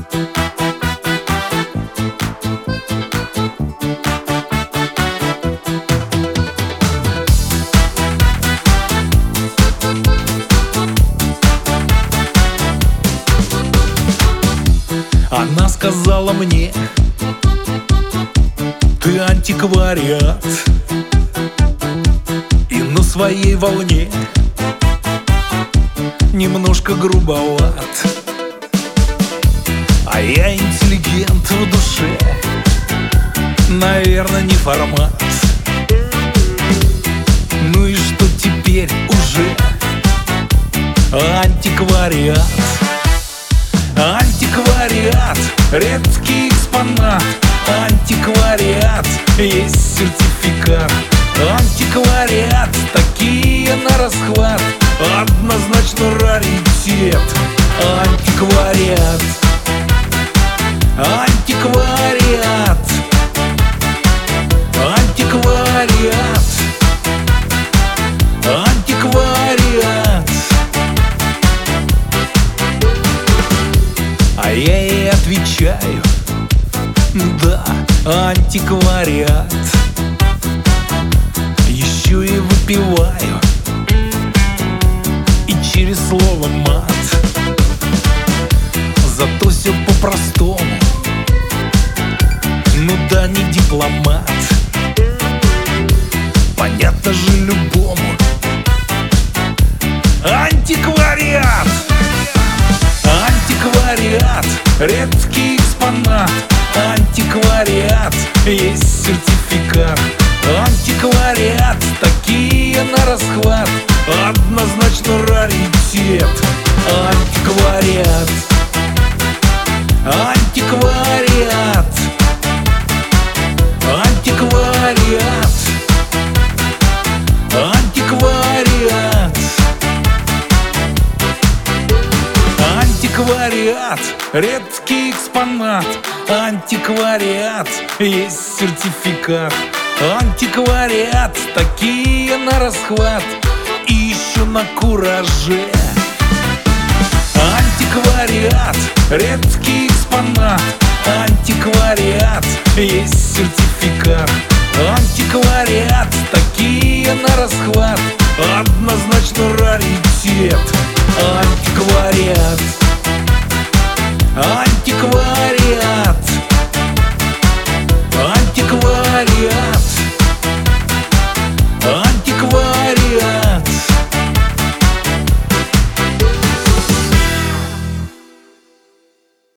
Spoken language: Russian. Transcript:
Она сказала мне: ты антиквариат, и на своей волне немножко грубоват. А я интеллигент в душе, наверное, не формат. Ну и что теперь уже? Антиквариат. Антиквариат, редкий экспонат. Антиквариат, есть сертификат. Антиквариат, такие на расхват. Однозначно раритет. Антиквариат. Антиквариат. Антиквариат. Антиквариат. А я ей отвечаю: да, антиквариат. Еще и выпиваю, и через слово мат. Зато все по-простому, ну да, не дипломат. Понятно же любому: антиквариат. Антиквариат, редкий экспонат. Антиквариат, есть сертификат. Антиквариат, такие на расхват. Однозначно раритет. Антиквариат. Антиквариат. Антиквариат. Антиквариат. Антиквариат, редкий экспонат. Антиквариат, есть сертификат. Антиквариат, такие на расхват. И еще на кураже. Антиквариат, редкий экспонат. Антиквариат, есть сертификат. Антиквариат, такие на расхват. Однозначно раритет. Антиквариат.